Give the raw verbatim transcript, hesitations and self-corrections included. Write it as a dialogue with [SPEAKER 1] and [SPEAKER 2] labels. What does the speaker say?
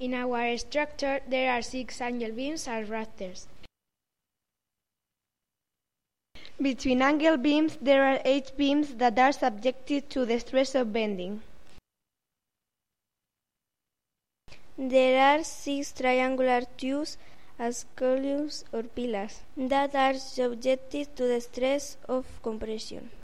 [SPEAKER 1] In our structure, there are six angle beams as rafters.
[SPEAKER 2] Between angle beams, there are eight beams that are subjected to the stress of bending.
[SPEAKER 3] There are six triangular tubes as columns or pillars that are subjected to the stress of compression.